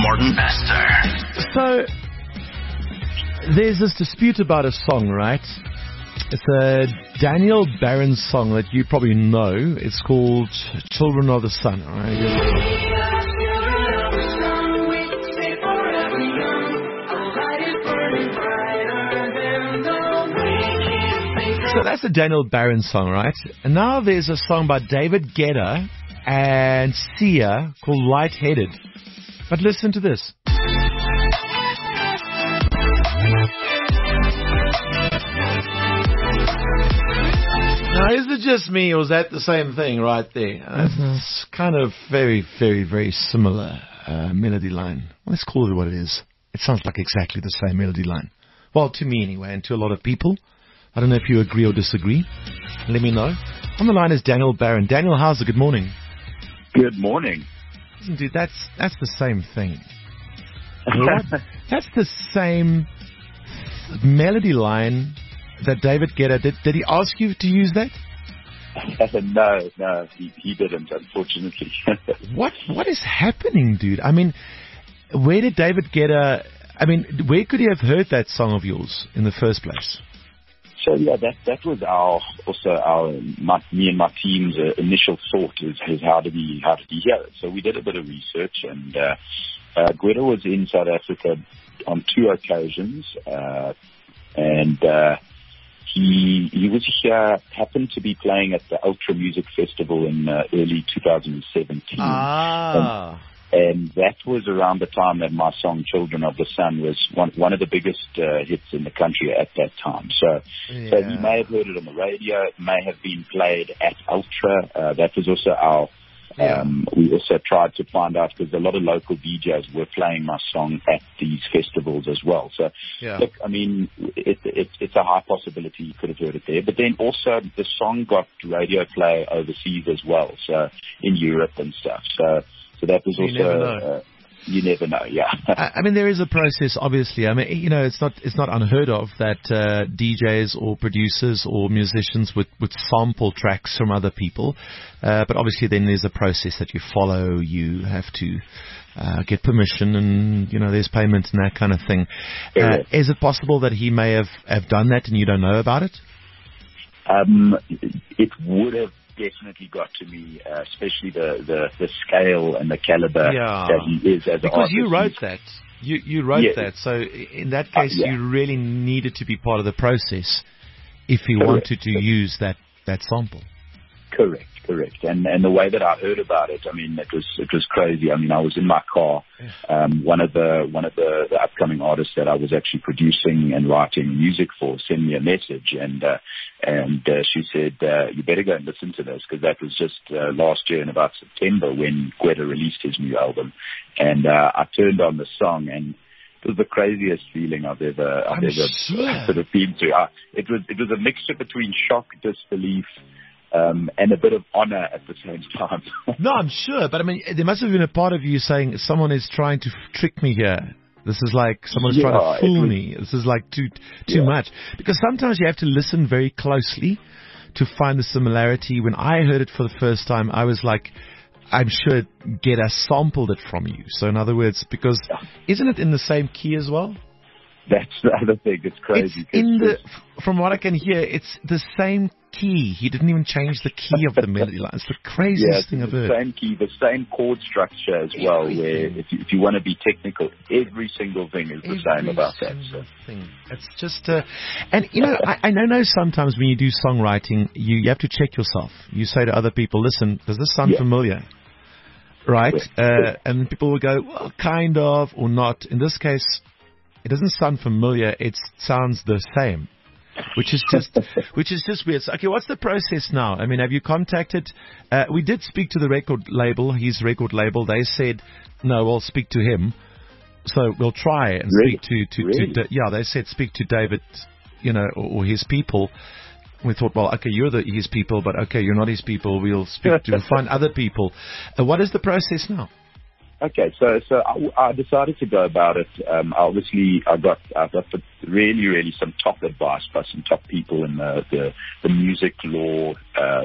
Morton Bester. So, there's this dispute about a song, right? It's a Daniel Barron song that you probably know. It's called Children of the Sun, all right? So that's the Daniel Barron song, right? And now there's a song by David Guetta and Sia called Lightheaded. But listen to this. Now, is it just me, or is that the same thing right there? It's kind of very, very, very similar melody line. Let's call it what it is. It sounds like exactly the same melody line. Well, to me anyway, and to a lot of people. I don't know if you agree or disagree. Let me know. On the line is Daniel Barron. Daniel, how's it? Good morning. Good morning. Listen, dude, that's the same thing. That's the same melody line that David Guetta did. Did he ask you to use that? No, he didn't, unfortunately. What is happening, dude? I mean, where did David Guetta... I mean, where could he have heard that song of yours in the first place? So yeah, that was me and my team's initial thought is how did he hear it? So we did a bit of research, and Guetta was in South Africa on 2 occasions, and he was here, happened to be playing at the Ultra Music Festival in early 2017. And that was around the time that my song Children of the Sun was one of the biggest hits in the country at that time. So he may have heard it on the radio. It may have been played at Ultra. That was also our... we also tried to find out, because a lot of local DJs were playing my song at these festivals as well. So, look, I mean, it's a high possibility you could have heard it there. But then also the song got radio play overseas as well, so in Europe and stuff. So that was also... You never know, yeah. I mean, there is a process, obviously. I mean, you know, it's not unheard of that DJs or producers or musicians would sample tracks from other people. But obviously then there's a process that you follow. You have to get permission, and, you know, there's payment and that kind of thing. Is it possible that he may have done that and you don't know about it? It would have definitely got to me, especially the scale and the caliber that he is as an artist. Because you wrote that. You wrote that. So in that case, you really needed to be part of the process if you wanted to use that sample. Correct. And the way that I heard about it, I mean, it was crazy. I mean, I was in my car. One of the upcoming artists that I was actually producing and writing music for sent me a message, and she said, you better go and listen to this, because that was just last year in about September when Guetta released his new album. And I turned on the song, and it was the craziest feeling I've ever sort of been through. It was a mixture between shock, disbelief, and a bit of honor at the same time. No, I'm sure. But I mean, there must have been a part of you saying, someone is trying to trick me here. This is like someone's trying to fool me. This is like too much. Because sometimes you have to listen very closely to find the similarity. When I heard it for the first time, I was like, I'm sure Guetta sampled it from you. So in other words, because isn't it in the same key as well? That's the other thing. It's crazy. From what I can hear, it's the same key. He didn't even change the key of the melody line. It's the craziest thing I've heard. The same key, the same chord structure as well. Where if you want to be technical, every single thing is the same about that. It's just, and you know, I know sometimes when you do songwriting, you have to check yourself. You say to other people, "Listen, does this sound familiar?" Right? And people will go, "Well, kind of, or not." In this case, it doesn't sound familiar. It sounds the same, which is just weird. So, okay, what's the process now? I mean, have you contacted? We did speak to the record label, his record label. They said, no, we'll speak to him. So we'll try and speak to they said speak to David, you know, or his people. We thought, well, okay, you're his people, but okay, you're not his people. We'll speak to find other people. What is the process now? Okay, so I decided to go about it. Obviously, I got really some top advice by some top people in the music law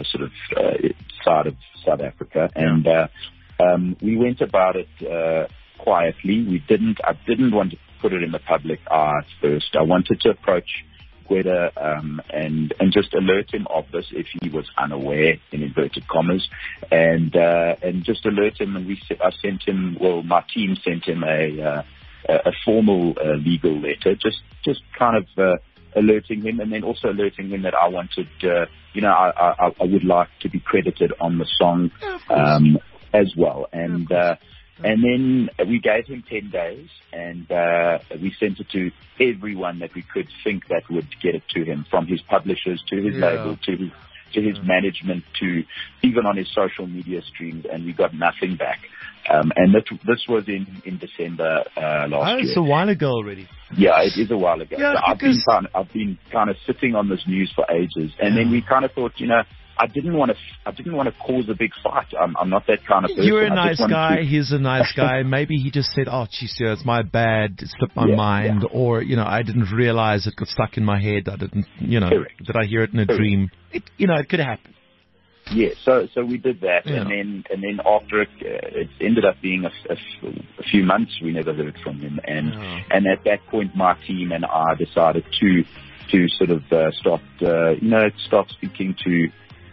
side of South Africa, and we went about it quietly. I didn't want to put it in the public eye first. I wanted to approach Gwede, and just alert him of this if he was unaware, in inverted commas, and just alert him. And my team sent him a formal legal letter, just kind of alerting him, and then also alerting him that I wanted, I would like to be credited on the song as well, and then we gave him 10 days, and we sent it to everyone that we could think that would get it to him, from his publishers to his label to his management, to even on his social media streams, and we got nothing back. And this was in December last year. It's a while ago already. Yeah, it is a while ago. Yeah, so I've been kind of sitting on this news for ages, and then we kind of thought, I didn't want to cause a big fight. I'm not that kind of person. You're a nice guy. He's a nice guy. Maybe he just said, "Oh, geez, it's my bad. It slipped my mind," or I didn't realize it got stuck in my head. I didn't, Correct. Did I hear it in a dream? It could happen. Yeah, so we did that, and then after it ended up being a few months. We never heard from him, and at that point, my team and I decided to sort of start speaking to.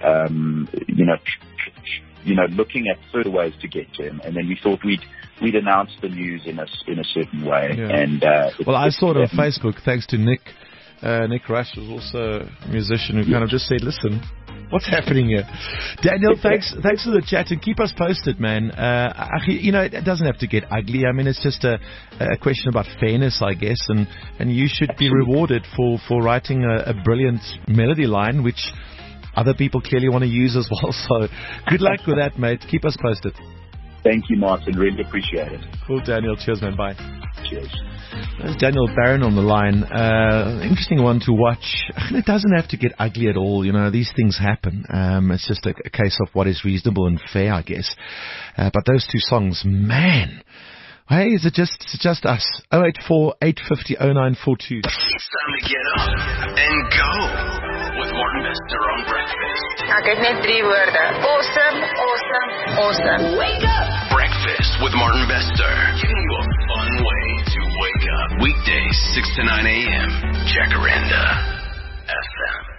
Looking at further ways to get to him, and then we thought we'd announce the news in a certain way. Yeah. And I saw it on Facebook, thanks to Nick. Nick Rush was also a musician who kind of just said, "Listen, what's happening here?" Daniel, thanks for the chat, and keep us posted, man. It doesn't have to get ugly. I mean, it's just a question about fairness, I guess, and you should be rewarded for writing a brilliant melody line, which other people clearly want to use as well. So good luck with that, mate. Keep us posted. Thank you, Martin. Really appreciate it. Cool, Daniel. Cheers, man. Bye. Cheers. There's Daniel Barron on the line. Interesting one to watch. It doesn't have to get ugly at all. These things happen. It's just a case of what is reasonable and fair, I guess. But those two songs, man. Hey, is it just us? 084 850 0942. It's time to get up and go with Martin Bester on Breakfast. Ek het net 3 woorde. Awesome, awesome, awesome. Wake up! Breakfast with Martin Bester. Giving you a fun way to wake up. Weekdays, 6 to 9 a.m. Jacaranda FM.